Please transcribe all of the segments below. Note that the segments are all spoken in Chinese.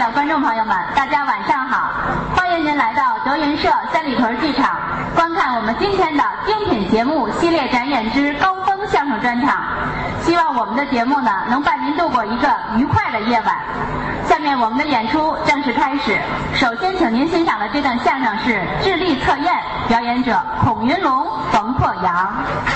的观众朋友们，大家晚上好！欢迎您来到德云社三里屯剧场，观看我们今天的精品节目系列展演之高峰相声专场。希望我们的节目呢，能伴您度过一个愉快的夜晚。下面我们的演出正式开始。首先，请您欣赏的这段相声是《智力测验》，表演者孔云龙、冯破阳。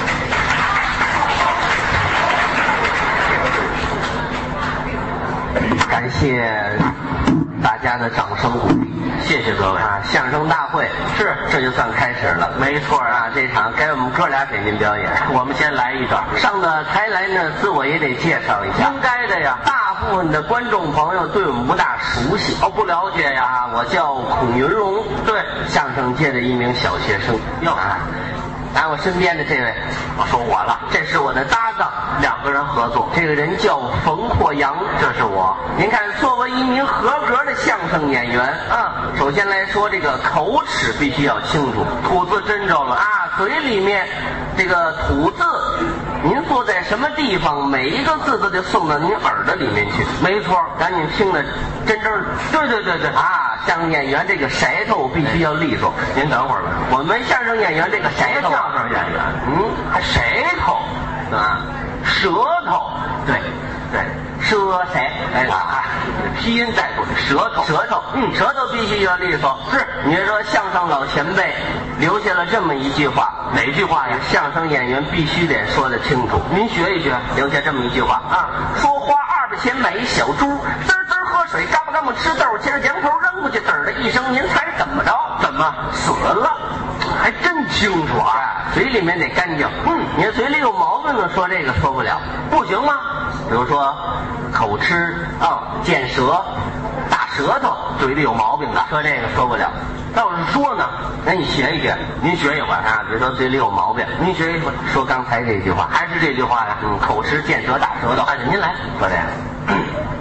感谢大家的掌声鼓励， 谢谢各位啊！相声大会是这就算开始了， 没错啊！这场该我们哥俩给您表演， 我们先来一段。 上到台来呢，自我也得介绍一下， 应该的呀。 大部分的观众朋友对我们不大熟悉， 不了解呀。 啊，我叫孔云龙， 对， 相声界的一名小学生。 哟啊，我身边的这位， 我说我了， 这是我的搭档， 两个人合作。 这个人叫冯破阳， 这是我。 您看，作为一名合格的相声演员，首先来说，这个口齿必须要清楚， 吐字真着了啊，嘴里面这个吐字，您坐在什么地方，每一个字都得送到您耳朵里面去。 没错， 赶紧听得真正。 对啊，相声演员这个舌头必须要利索。 您等会儿吧， 我们相声演员这个舌头， 相声演员， 还舌头啊，舌头，对，舌， 拼音带过去，舌头， 舌头必须要利索。 是， 你说相声老前辈留下了这么一句话， 哪句话呀？ 相声演员必须得说得清楚。 您学一学， 留下这么一句话啊：说花200钱买一小猪，滋滋喝水，嘎巴嘎巴吃豆，接着羊头扔过去，嘚儿的一声，您猜怎么着？ 怎么死了？ 还真清楚啊！ 嘴里面得干净。你嘴里有毛病的说这个说不了， 不行吗？ 比如说口吃见舌、大舌头， 嘴里有毛病的， 说这个说不了。 倒是说呢， 那你学一学， 您学一回啊。比如说嘴里有毛病， 您学一回， 说刚才这句话， 还是这句话呀？ 口吃见舌大舌头。您来说这个，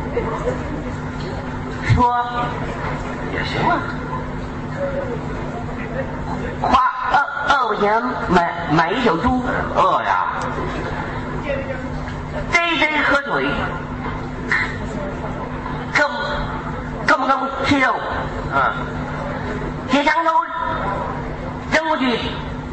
说也行啊。 花2块钱买一小猪， 饿呀， 这喝水，更不更吃肉？铁墙头扔过去，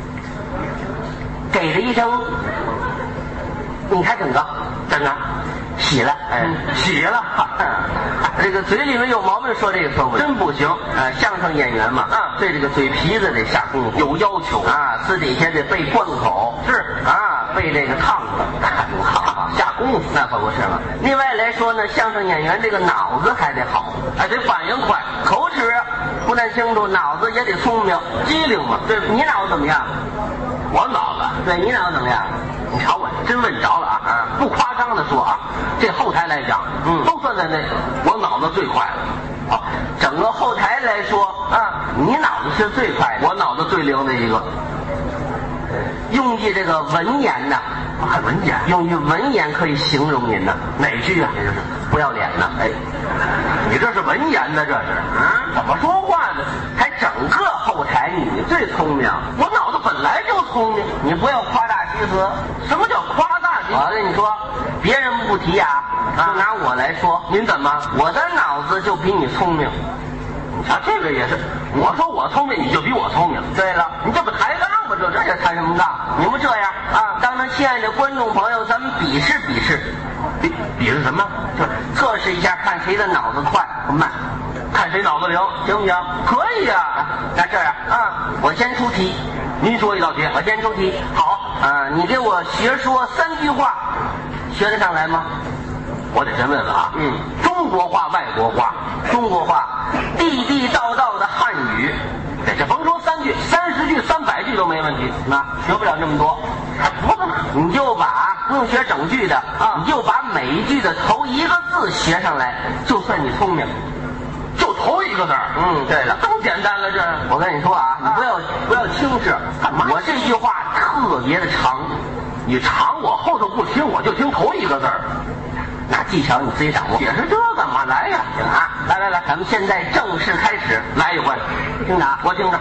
给了一声，你猜怎么着？洗了， 洗了。 这个嘴里面有毛病，说这个说不了， 真不行。 相声演员嘛，对这个嘴皮子得下功夫， 有要求啊，私底下得背贯口， 是背这个趟子，下功夫那可不是嘛。另外来说呢，相声演员这个脑子还得好， 得反应快， 口齿不但清楚，脑子也得聪明， 机灵嘛。 对，你脑子怎么样？ 我脑子， 对你脑子怎么样？ 你瞧我真问着了啊！不夸张的说啊，这后台来讲，都算在内，我脑子最快了。 整个后台来说你脑子是最快的， 我脑子最灵的一个。 用句这个文言呐， 文言， 用句文言可以形容您呐。 哪句啊？ 也就是不要脸呐。 你这是文言呢？这是怎么说话呢？ 还整个后台你最聪明， 我脑子本来就聪明， 你不要夸大其词。 什么叫夸大其词？ 我跟你说，别人不提啊，就拿我来说， 您怎么？ 我的脑子就比你聪明。 这个也是，我说我聪明，你就比我聪明。 对了， 你这不抬杠吗？这也抬什么杠？你不这样当着亲爱的观众朋友，咱们比试比试。 比试什么？ 就是测试一下，看谁的脑子快和慢， 看谁脑子灵， 行不行？ 可以啊。 那这样我先出题， 您说一道题， 我先出题。 好你给我学说3句话，学得上来吗？ 我得先问问啊。中国话、外国话。 中国话，地地道道的汉语。 这甭说3句，30句、300句都没问题。 那学不了这么多， 还不是吗？ 你就把不用学整句的你就把每一句的头一个字学上来，就算你聪明。 就头一个字儿。 对了， 这么简单了这。 我跟你说你不要轻视。 干嘛？ 我这句话特别的长， 你长我后头不听，我就听头一个字儿。 那技巧你自己掌握。 解释这干嘛来呀？ 行啊，来，咱们现在正式开始， 来一回， 听着啊， 我听着。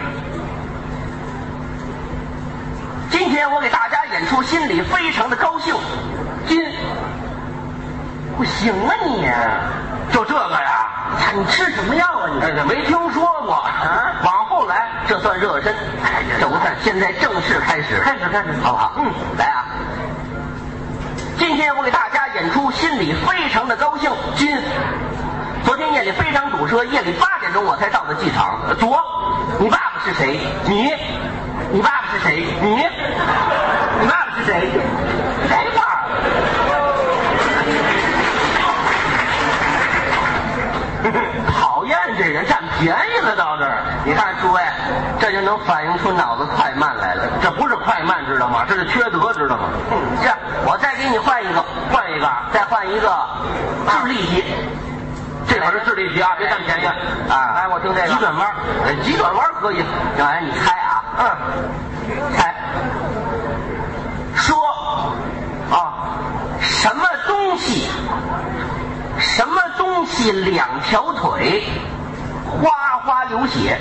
今天我给大家演出，心里非常的高兴。不行啊你， 就这个呀？ 你吃什么药啊你？ 没听说过啊。往后来， 这算热身。这不看，现在正式开始。开始，好不好？来啊！今天我给大家演出，心里非常的高兴。昨天夜里非常堵车，夜里8点钟我才到的机场。你爸爸是谁？你爸爸是谁？你爸爸是谁？谁爸？ 讨厌这人占便宜了到这儿。 你看诸位，这就能反映出脑子快慢来了。 这不是快慢知道吗？这是缺德知道吗？ 这样，我再给你换一个，再换一个智力题。 这可是智力题啊，别占便宜啊！ 来，我听这个急转弯，急转弯可以。 这玩意儿你猜啊？猜。说什么东西2条腿，哗哗流血？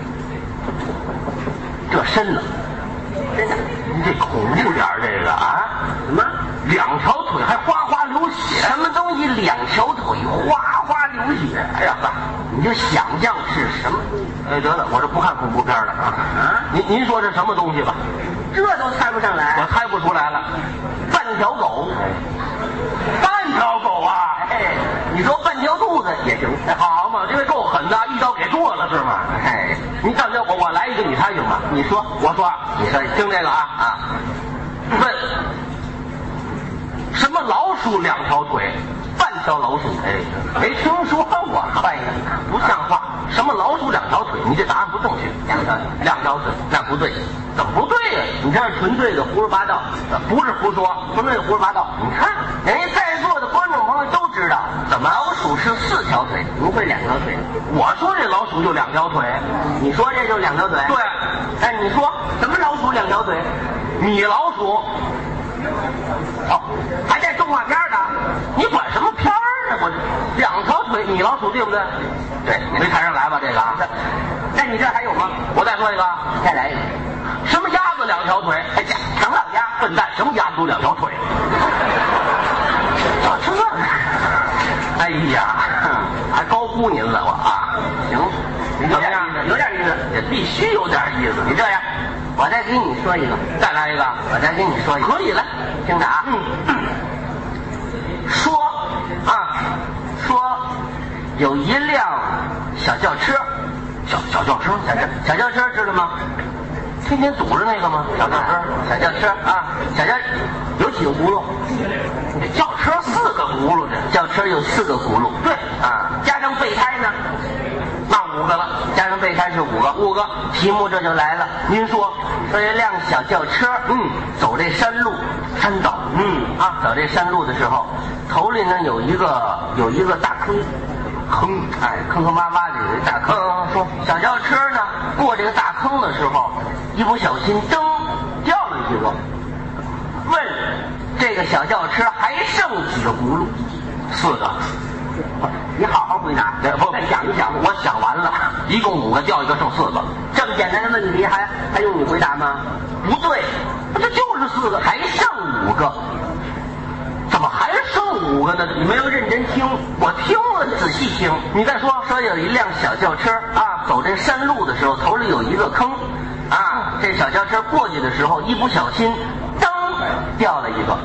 这深了，真的。 你这恐怖点这个啊？ 什么 ？2条腿还哗哗流血？ 什么东西2条腿哗哗流血？哎呀，你就想象是什么？ 哎，得了，我这不看恐怖片了啊！您说是什么东西吧？ 这都猜不上来， 我猜不出来了。 半条狗， 半条狗啊！ 哎，你说半条兔子也行， 好嘛，这个够狠的，一刀给剁了是吗？ 哎， 你干脆我来一个，你猜行吗？ 你说， 我说， 你说， 听这个啊！问什么老鼠2条腿，半条老鼠？哎，没听说过。 换一个， 不像话！什么老鼠2条腿？你这答案不正确。2条腿， 那不对， 怎么不对呀？ 你这是纯粹的胡说八道， 不是胡说， 纯粹的胡说八道。 你看， 人家在座的观众朋友都知道， 怎么老鼠是4条腿，不会2条腿。 我说这老鼠就2条腿， 你说这就是2条腿？ 对。 哎，你说什么老鼠2条腿？ 米老鼠。 还带动画片的？ 你管什么片儿呢？我2条腿米老鼠对不对？ 对， 没看上来吧这个？ 那你这还有吗？ 我再说一个， 再来一个。 什么鸭子2条腿？ 哎呀，唐老鸭， 笨蛋，什么鸭子都2条腿？这哎呀，还高估您了我啊！ 行，有点意思，有点意思， 也必须有点意思。 你这样，我再给你说一个， 再来一个， 我再给你说一个， 可以了， 听着啊。说有一辆小轿车， 小轿车， 小轿车知道吗？ 天天堵着那个吗？小轿车， 小轿有几个轱辘？ 轿车4个轱辘的， 轿车有4个轱辘。 对加上备胎呢， 那5个了， 加上备胎是5个。题目这就来了， 您说这辆小轿车，走这山道，走这山路的时候，头里呢有一个大坑，坑坑洼洼的有一大坑。说小轿车呢过这个大坑的时候，一不小心灯掉了一个。问这个小轿车还剩几个轱辘 ？4个。 你好好回答，再想一想。 我想完了，一共5个，掉一个，剩4个。 这么简单的问题还用你回答吗？不对， 这就是4个， 还剩5个。 怎么还剩5个呢？ 你没有认真听，我听了，仔细听。 你再说有一辆小轿车走这山路的时候，头里有一个坑这小轿车过去的时候，一不小心灯掉了一个。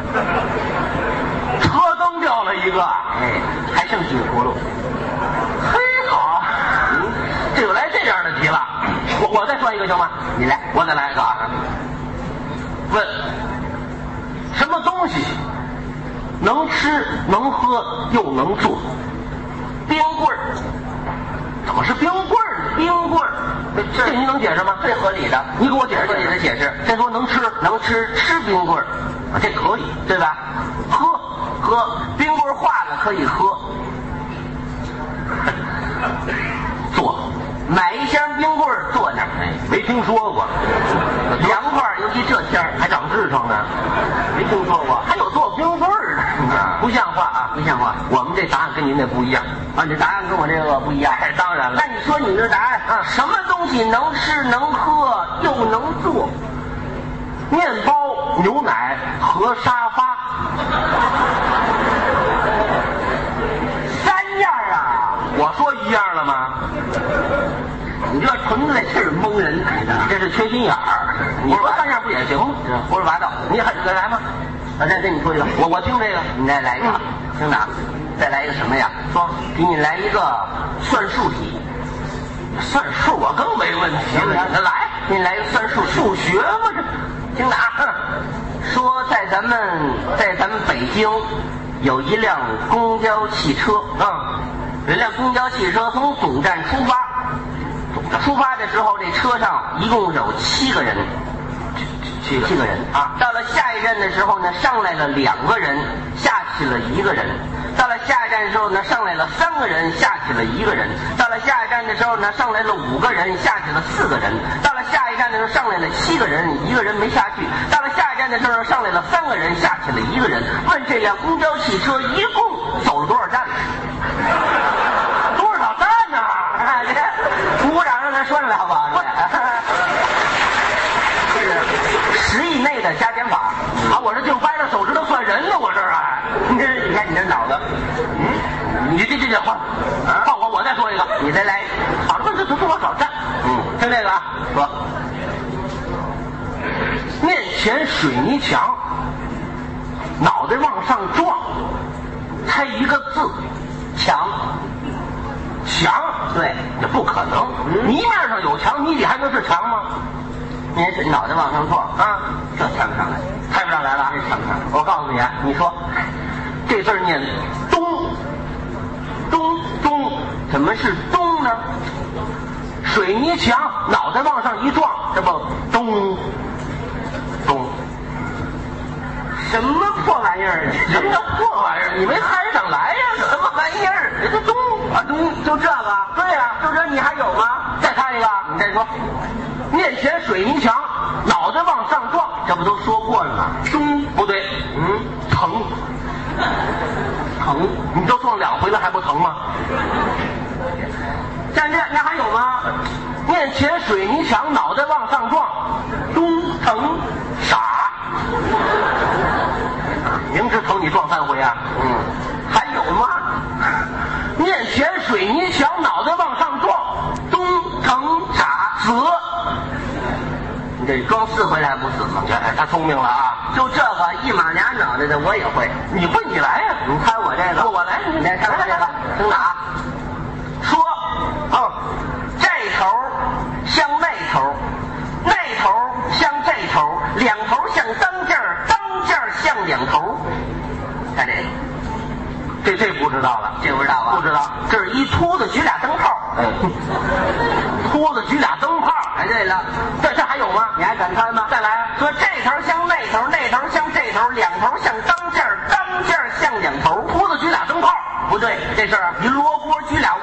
车灯掉了一个， 还剩几个轱辘？ 嘿，好，这就来这样的题了。我再说一个行吗？ 你来， 我再来一个啊。问什么东西能吃能喝又能做？ 冰棍儿。 怎么是冰棍儿呢？ 冰棍儿， 这您能解释吗？ 最合理的， 你给我解释合理的解释。 先说能吃冰棍儿这可以对吧？喝冰棍儿化了可以喝。 做买一箱冰棍儿做那儿， 没听说过。 凉快，尤其这天儿还长痔疮呢， 没听说过。 还有做冰棍儿的， 不像话啊，不像话。 我们这答案跟您那不一样你这答案跟我这个不一样。 当然了。 那你说你这答案什么东西能吃能喝又能做？ 面包、牛奶和沙发。 3样啊！ 蒙人， 你这是缺心眼儿。你说三样不也行吗？ 胡说八道。 你还再来吗？ 我再跟你说一个， 我听这个， 你再来一个，听着啊，再来一个什么呀？ 说给你来一个算术题。 算数我更没问题了。来， 给你来一个算术题， 数学嘛这。 听着啊，说在咱们北京有一辆公交汽车，这辆公交汽车从总站出发，出发的时候这车上一共有7个人，7个人啊。到了下一站的时候呢，上来了2个人，下去了1个人。到了下一站的时候呢，上来了3个人，下去了1个人。到了下一站的时候呢，上来了5个人，下去了4个人。到了下一站的时候，上来了7个人，1个人没下去。到了下一站的时候，上来了3个人，下去了1个人。问这辆公交汽车一共走了多少站？ 多少站呢？ 鼓掌让他说出来好不好？这是10以内的加减法啊！我这净掰着手指头算人呢，我这啊！ 你看你这脑子， 你这换啊！换我再说一个， 你再来。 好了，这多少站？听这个啊，说面前水泥墙，脑袋往上撞，猜一个字， 墙。 墙， 对， 这不可能。泥面上有墙，泥里还能是墙吗？ 你是脑袋往上撞啊， 这猜不上来， 猜不上来了。 这猜不上来。 我告诉你啊，你说这字念东， 怎么是东呢？ 水泥墙，脑袋往上一撞，这不咚， 什么破玩意儿？ 什么叫破玩意儿？你没猜上来呀？ 什么玩意儿？ 这东啊东，就这个？ 对呀， 就这你还有吗？ 再猜一个， 你再说。 面前水泥墙，脑袋往上撞， 这不都说过了吗？ 东不对，疼，你都撞2回了还不疼吗？ 那还有吗？ 面前水泥墙，脑袋往上撞，东疼，傻。明知疼你撞3回啊？ 还有吗？ 面前水泥墙，脑袋往上撞，东疼傻死。 你这撞4回来还不死吗？ 他聪明了啊！ 就这个1马2脑袋的我也会。 你会你来呀？ 你猜我这个， 我来， 你来看我这个，听着啊。说，这头像那头，那头像这头，2头像当件儿，当件儿像2头。看这个， 这不知道了， 这不知道啊？ 不知道。 这是一秃子举俩灯泡， 秃子举俩灯泡。 哎，对了， 这还有吗？ 你还敢猜吗？ 再来， 说这头像那头，那头像这头，2头像当件儿，当件儿像2头。 秃子举俩灯泡， 不对，这是一罗锅举俩